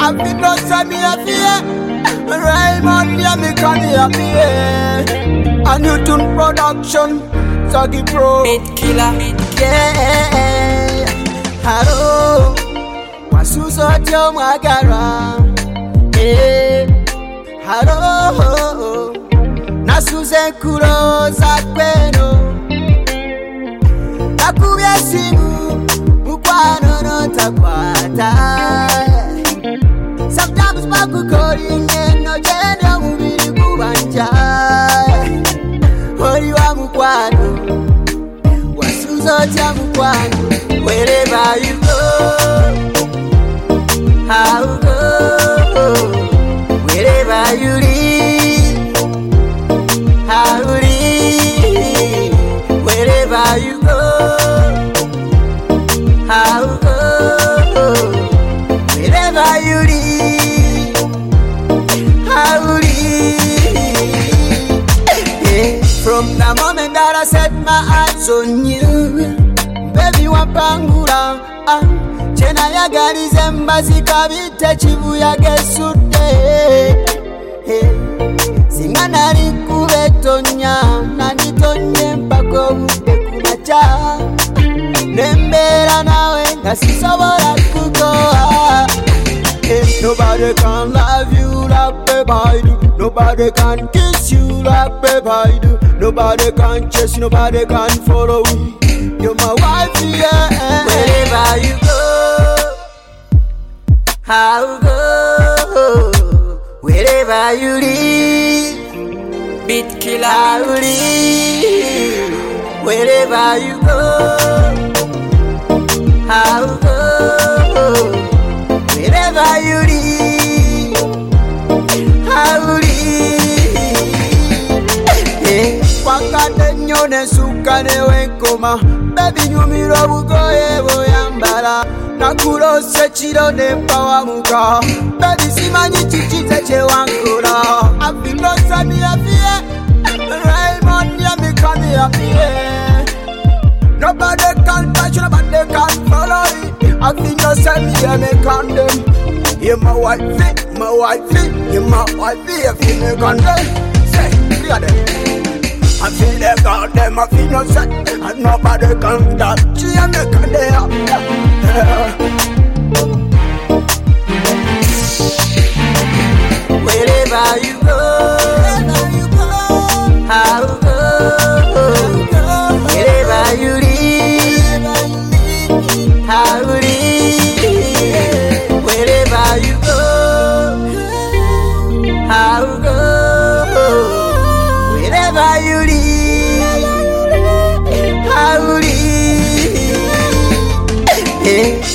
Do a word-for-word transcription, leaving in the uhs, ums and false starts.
I feel no send me a fear. Raymond, yeah, me can hear me. A new tune production, Zaggy Pro. Beat killer, beat yeah. Hello, wasuso jo magara. Yeah. Hello, nasuze kuro zakweno. Nakubye simu, mukwano no takwata. Sometimes calling and no gender mubiri kubanja. Hori wa mukwano, wasuzo cha mukwano. Wherever you go, how go. Wherever you live, how live. Wherever you go, how go. Wherever you live, how live. Yeah. From the moment that I set my eyes on you, baby wapangura, ah, chena ya gari zembazi kabite chibuya gesude. Hey. Singana rikube tonya, nani tonye mpako ube kumacha. Nembera nawe, nasisobora kukoa. Hey. Nobody can love you like babe I do. Nobody can kiss you like babe I do. Nobody can chase, nobody can follow you. You're my wife, yeah. Wherever you go, how go. Wherever you live, beat killer, how live. Wherever you go, how go. Wherever you live, how live. Yeah. Wakate nyone sukane wenkoma. Baby nyumiro bugoye boyambala. Nakulo sechiro nempawa muka. Baby simanyi chichize che wankula. I feel no sami a fear. Raymond ya me can ya fear. Nobody can touch, nobody can follow it. I feel no sami ya me can them. You're my wifey, my wifey. You're my wifey, I feel me can them. Say, look at them. I feel they got them, I feel no set. And nobody can touch you, and they can there. Wherever you go, how go. Wherever you live, how live. Wherever you go, how go. Wherever you live, how live. Yeah.